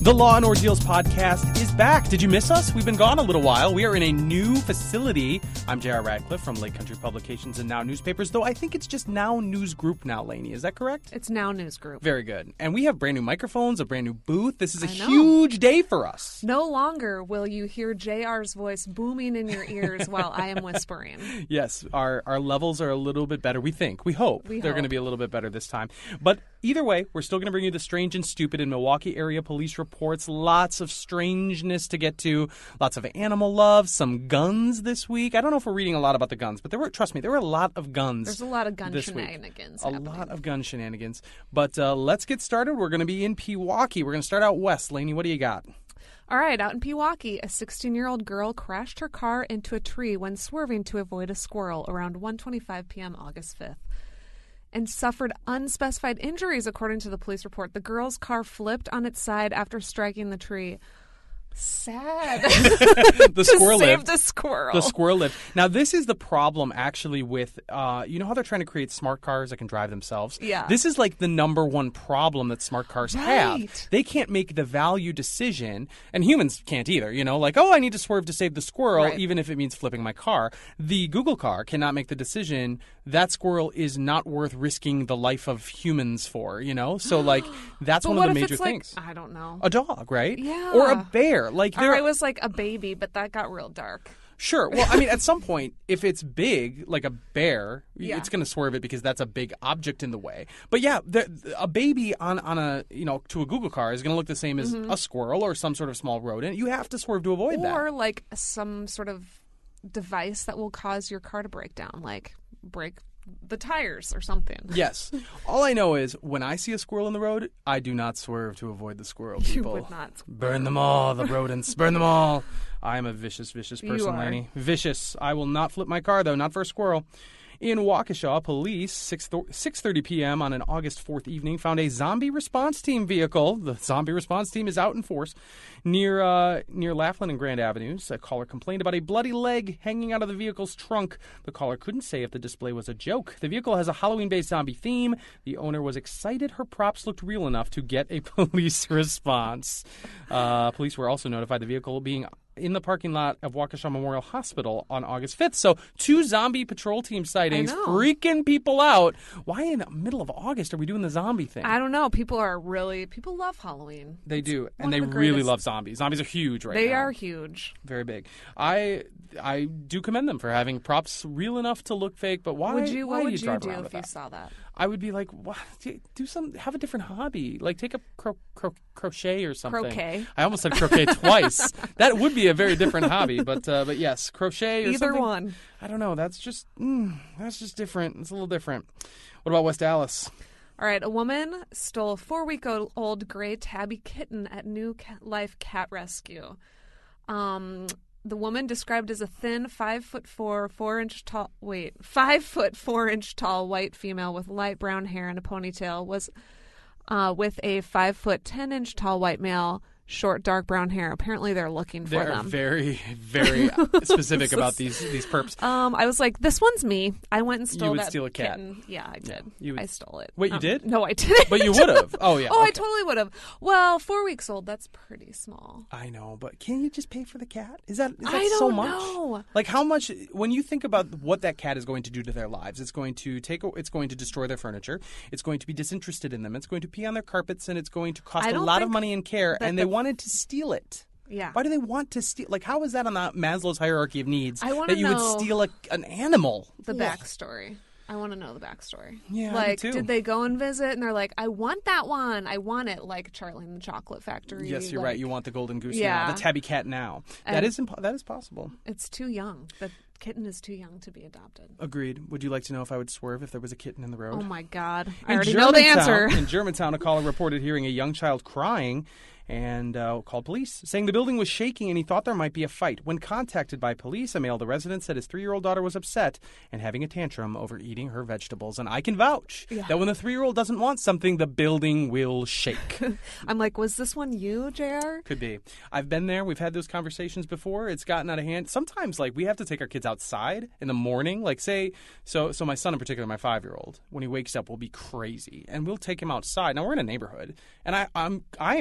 The Law and Ordeals podcast is back. Did you miss us? We've been gone a little while. We are in a new facility. I'm J.R. Radcliffe from Lake Country Publications and Now Newspapers, though I think it's just Now News Group now, Lainey. Is that correct? It's Now News Group. Very good. And we have brand new microphones, a brand new booth. This is a huge day for us. No longer will you hear JR's voice booming in your ears while I am whispering. Yes, our levels are a little bit better, we think. We hope they're going to be a little bit better this time. But either way, we're still going to bring you the strange and stupid in Milwaukee area police reports. Lots of strangeness to get to. Lots of animal love. Some guns this week. I don't know if we're reading a lot about the guns, but there were a lot of guns. There's a lot of gun this shenanigans week. happening. A lot of gun shenanigans. But let's get started. We're going to be in Pewaukee. We're going to start out west. Lainey, what do you got? All right, out in Pewaukee, a 16-year-old girl crashed her car into a tree when swerving to avoid a squirrel around 1:25 p.m. August 5th. And suffered unspecified injuries, according to the police report. The girl's car flipped on its side after striking the tree. Sad. The squirrel to save lived. the squirrel. The squirrel lived. Now, this is the problem, actually, with, you know how they're trying to create smart cars that can drive themselves? Yeah. This is like the number one problem that smart cars have. Right. They can't make the value decision, and humans can't either, you know, like, oh, I need to swerve to save the squirrel, Right. even if it means flipping my car. The Google car cannot make the decision that squirrel is not worth risking the life of humans for, you know? So, like, that's But one what of the if major it's things. like, I don't know. A dog, right? Yeah. Or a bear. Like, Or it was like a baby, but that got real dark. Sure. Well, I mean, at some point, if it's big, like a bear, Yeah. it's going to swerve it because that's a big object in the way. But yeah, a baby on a, you know, to a Google car is going to look the same as a squirrel or some sort of small rodent. You have to swerve to avoid that. Or like some sort of device that will cause your car to break down, like break the tires or something. Yes. All I know is when I see a squirrel in the road, I do not swerve to avoid the squirrel people. You would not. Burn them all, the rodents. Burn them all. I am a vicious, vicious person, You are. Lainey. Vicious. I will not flip my car, though, not for a squirrel. In Waukesha, police, 6:30 p.m. on an August 4th evening, found a zombie response team vehicle. The zombie response team is out in force near Laughlin and Grand Avenues. A caller complained about a bloody leg hanging out of the vehicle's trunk. The caller couldn't say if the display was a joke. The vehicle has a Halloween-based zombie theme. The owner was excited her props looked real enough to get a police response. Police were also notified the vehicle being in the parking lot of Waukesha Memorial Hospital on August 5th. So 2 zombie patrol team sightings freaking people out. Why in the middle of August are we doing the zombie thing? I don't know. People love Halloween. They do, one and they of the really greatest. love zombies. Zombies are huge right now. They are huge. Very big. I do commend them for having props real enough to look fake, but why What would you drive do around if with you that? saw that? I would be like, what? Have a different hobby. Like take up crochet or something. Croquet. I almost said croquet twice. That would be a very different hobby, but yes, crochet or Either something. one. I don't know. That's just different. It's a little different. What about West Allis? All right, a woman stole a 4-week-old gray tabby kitten at New Life Cat Rescue. The woman, described as a thin 5'4" tall white female with light brown hair and a ponytail, was with a 5'10" tall white male, short dark brown hair. Apparently, they're looking for They're them. very, very specific about these perps. I was like, this one's me. I went and stole You would that steal a cat. kitten. Yeah, I did. you would- I stole it. Wait, you did? No, I didn't. But you would have. Oh yeah. Oh, I okay. totally would have. Well, 4 weeks old, that's pretty small. I know, but can you just pay for the cat? Is that I so don't much? know. Like how much? When you think about what that cat is going to do to their lives, it's going to destroy their furniture. It's going to be disinterested in them. It's going to pee on their carpets, and it's going to cost I a don't lot of think money and care. that And they wanted to steal it. Yeah. Why do they want to steal? Like, how is that on the Maslow's hierarchy of needs I wanna that you would know steal an animal? The Ugh. backstory. I want to know the backstory. Yeah, I do like, too. did they go and visit and they're like, I want that one. I want it, like Charlie and the Chocolate Factory. Yes, you're like, right. You want the golden goose now, Yeah. the tabby cat now. That is possible. It's too young. The kitten is too young to be adopted. Agreed. Would you like to know if I would swerve if there was a kitten in the road? Oh my God. I In already know the Germantown- answer. In Germantown, a caller reported hearing a young child crying and called police, saying the building was shaking and he thought there might be a fight. When contacted by police, a male, the resident, said his 3-year-old daughter was upset and having a tantrum over eating her vegetables. And I can vouch that when the 3-year-old doesn't want something, the building will shake. I'm like, was this one you, JR? Could be. I've been there. We've had those conversations before. It's gotten out of hand. Sometimes, like, we have to take our kids outside in the morning. Like, say, so my son in particular, my 5-year-old, when he wakes up, will be crazy. And we'll take him outside. Now, we're in a neighborhood, and I am worried about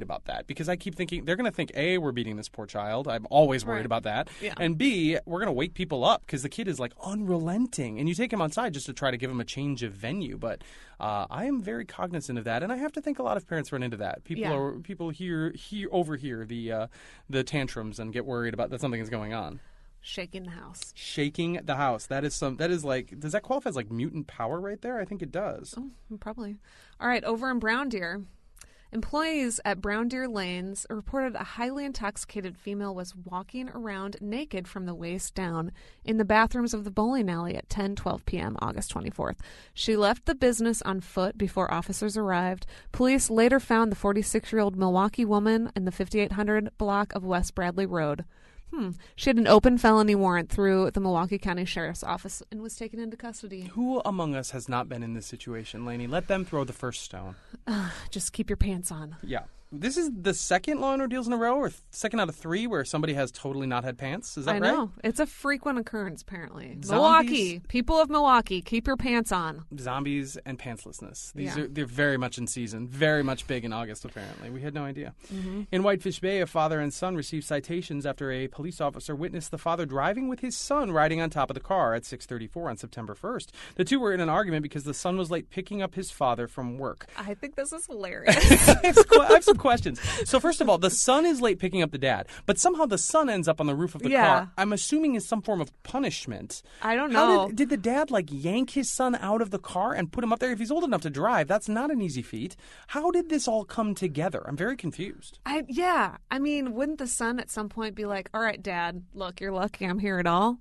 about that because I keep thinking they're going to think, A, we're beating this poor child. I'm always worried about that. Yeah. And B, we're going to wake people up because the kid is like unrelenting. And you take him outside just to try to give him a change of venue. But I am very cognizant of that. And I have to think a lot of parents run into that. People overhear the tantrums and get worried about that something is going on. Shaking the house. Shaking the house. That is like, does that qualify as like mutant power right there? I think it does. Oh, probably. All right, over in Brown Deer, employees at Brown Deer Lanes reported a highly intoxicated female was walking around naked from the waist down in the bathrooms of the bowling alley at 10:12 p.m. August 24th. She left the business on foot before officers arrived. Police later found the 46-year-old Milwaukee woman in the 5800 block of West Bradley Road. She had an open felony warrant through the Milwaukee County Sheriff's Office and was taken into custody. Who among us has not been in this situation, Lainey? Let them throw the first stone. Just keep your pants on. Yeah. This is the second Law and Order deals in a row, or second out of 3 where somebody has totally not had pants. Is that right? I know. It's a frequent occurrence, apparently. Zombies? Milwaukee. People of Milwaukee, keep your pants on. Zombies and pantslessness. They're very much in season. Very much big in August, apparently. We had no idea. Mm-hmm. In Whitefish Bay, a father and son received citations after a police officer witnessed the father driving with his son riding on top of the car at 6:34 on September 1st. The two were in an argument because the son was late picking up his father from work. I think this is hilarious. I have some questions. So first of all, the son is late picking up the dad, but somehow the son ends up on the roof of the car. I'm assuming is some form of punishment. I don't know. Did the dad like yank his son out of the car and put him up there? If he's old enough to drive, that's not an easy feat. How did this all come together? I'm very confused. I mean, wouldn't the son at some point be like, all right, Dad, look, you're lucky I'm here at all?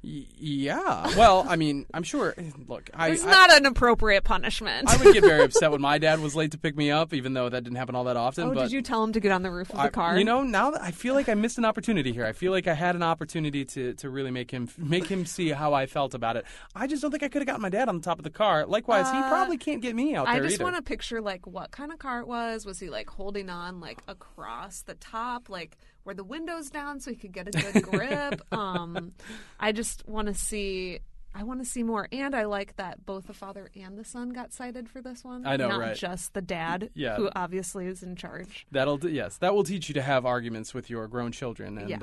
Yeah. Well, I mean, I'm sure. Look, it's not an appropriate punishment. I would get very upset when my dad was late to pick me up, even though that didn't happen all that often. Oh, but did you tell him to get on the roof of the car? You know, now that I feel like I missed an opportunity here. I feel like I had an opportunity to really make him see how I felt about it. I just don't think I could have gotten my dad on the top of the car. Likewise, he probably can't get me out there either. I just want to picture like what kind of car it was. Was he like holding on like across the top, like where the window's down so he could get a good grip? I just want to see. I want to see more, and I like that both the father and the son got cited for this one. I know, not right? just the dad, who obviously is in charge. That will teach you to have arguments with your grown children. And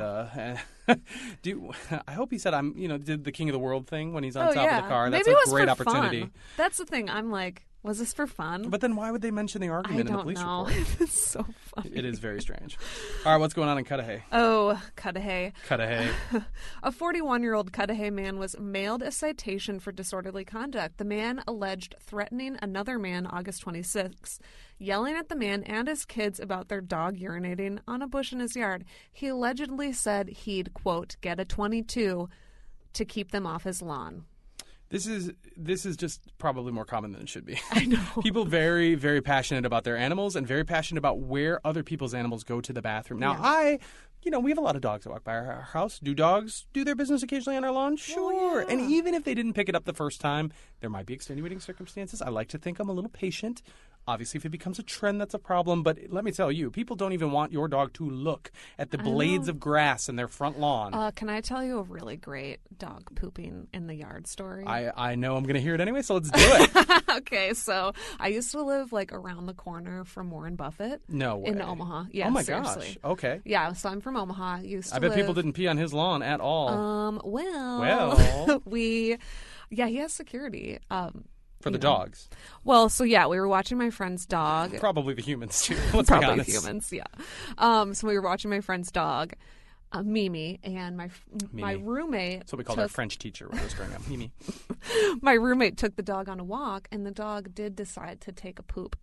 I hope he said did the king of the world thing when he's on top of the car. That's maybe a great opportunity. Fun. That's the thing. I'm like, was this for fun? But then why would they mention the argument in the police report? It's so funny. It is very strange. All right, what's going on in Cudahy? Oh, Cudahy. Cudahy. A 41-year-old Cudahy man was mailed a citation for disorderly conduct. The man alleged threatening another man August 26th, yelling at the man and his kids about their dog urinating on a bush in his yard. He allegedly said he'd, quote, get a .22 to keep them off his lawn. This is just probably more common than it should be. I know. People very, very passionate about their animals and very passionate about where other people's animals go to the bathroom. Now, we have a lot of dogs that walk by our house. Do dogs do their business occasionally on our lawn? Sure. Yeah. And even if they didn't pick it up the first time, there might be extenuating circumstances. I like to think I'm a little patient. Obviously, if it becomes a trend, that's a problem. But let me tell you, people don't even want your dog to look at the blades of grass in their front lawn. Can I tell you a really great dog pooping in the yard story? I know I'm going to hear it anyway, so let's do it. Okay, so I used to live like around the corner from Warren Buffett. No way. In Omaha. Yeah, oh my seriously. Gosh. Okay. Yeah, so I'm from Omaha. I bet people didn't pee on his lawn at all. Well. he has security. For the dogs. Well, so yeah, we were watching my friend's dog. Probably the humans too. Let's be honest. Humans, yeah. So we were watching my friend's dog, Mimi, and my roommate. That's what we called our French teacher when I was growing up, Mimi. My roommate took the dog on a walk, and the dog did decide to take a poop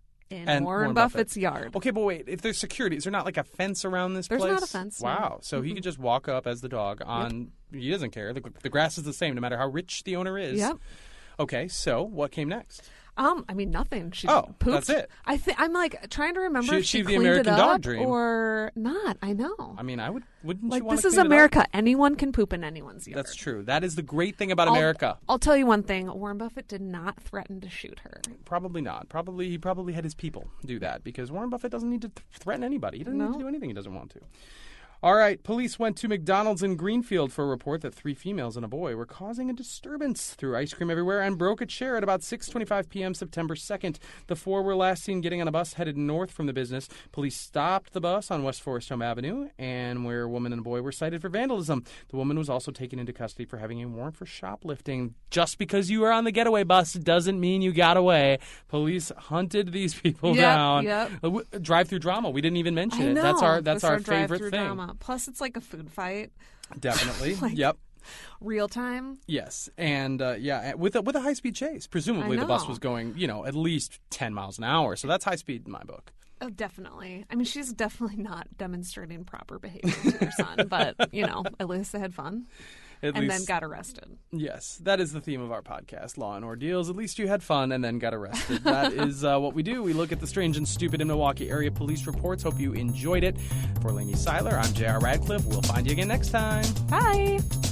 in Warren Buffett's yard. Okay, but wait, if there's security, is there not like a fence around this place? There's not a fence. Wow. No. So he could just walk up as the dog on. Yep. He doesn't care. The grass is the same no matter how rich the owner is. Yep. Okay, so what came next? I mean, nothing. She pooped. That's it. I'm like trying to remember if she the cleaned American it dog up dream. or not. I know. I mean, wouldn't like you want this to is clean it America. up? Anyone can poop in anyone's yard. That's true. That is the great thing about America. I'll tell you one thing. Warren Buffett did not threaten to shoot her. Probably not. He probably had his people do that because Warren Buffett doesn't need to threaten anybody. He doesn't need to do anything he doesn't want to. All right, police went to McDonald's in Greenfield for a report that 3 females and a boy were causing a disturbance, threw ice cream everywhere, and broke a chair at about 6:25 p.m. September 2nd. The 4 were last seen getting on a bus headed north from the business. Police stopped the bus on West Forest Home Avenue, and where a woman and a boy were cited for vandalism. The woman was also taken into custody for having a warrant for shoplifting. Just because you were on the getaway bus doesn't mean you got away. Police hunted these people down. Drive-through drama. We didn't even mention it. That's our favorite thing. Drama. Plus, it's like a food fight. Definitely. Like, yep. Real time. Yes, and with a high-speed chase. Presumably, the bus was going, at least 10 miles an hour. So that's high speed in my book. Oh, definitely. I mean, she's definitely not demonstrating proper behavior to her son, but at least they had fun. Then got arrested. Yes, that is the theme of our podcast, Law and Ordeals. At least you had fun and then got arrested. That is what we do. We look at the strange and stupid in Milwaukee area police reports. Hope you enjoyed it. For Lainey Seiler, I'm J.R. Radcliffe. We'll find you again next time. Bye.